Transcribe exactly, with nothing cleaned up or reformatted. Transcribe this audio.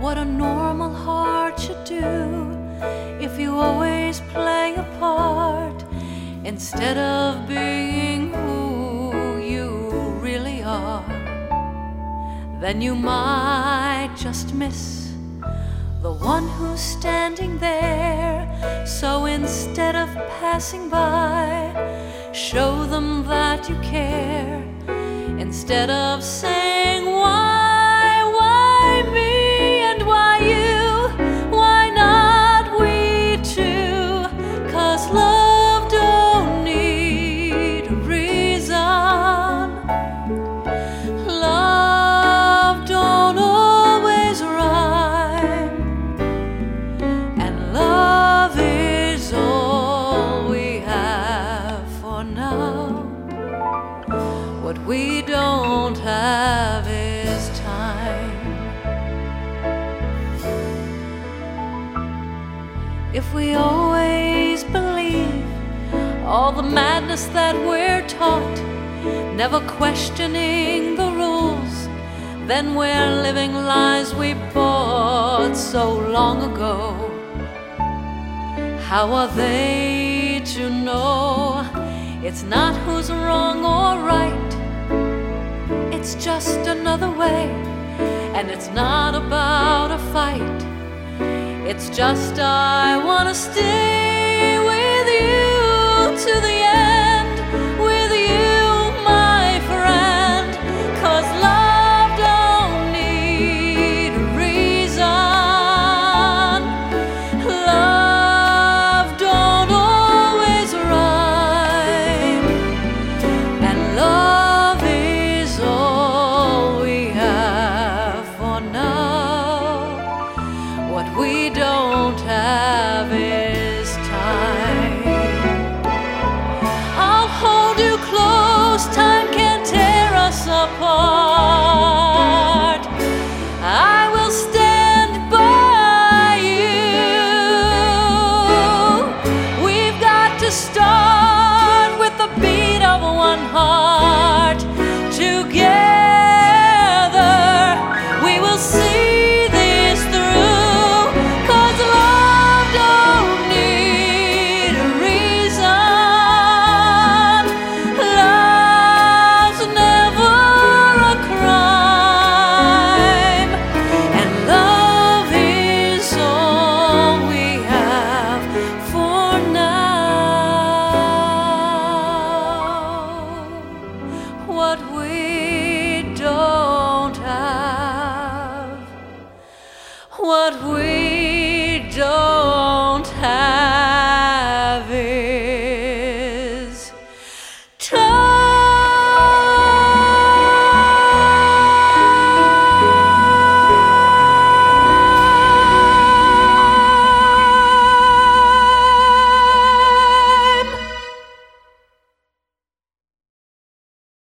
what a normal heart should do if you always play a part instead of being who you really are. Then you might just miss the one who's standing there. So instead of passing by, show them that you care. Instead of saying why, why me and why you, why not we too? 'Cause love don't need a reason. Love don't always rhyme, and love is all we have for now. What we don't have is time. If we always believe all the madness that we're taught, never questioning the rules, then we're living lies we bought so long ago. How are they to know it's not who's wrong or right? It's just another way, and it's not about a fight. It's just I wanna stay with you to the end, with you, my friend. 'Cause love don't need a reason. Love don't always rhyme, and love is all we have for now. What we don't have is time. I'll hold you close, time can't tear us apart. I will stand by you. We've got to start with the beat of one heart. Together we will see this through. 'Cause love don't need a reason. Love's never a crime, and love is all we have for now. What we don't have, what we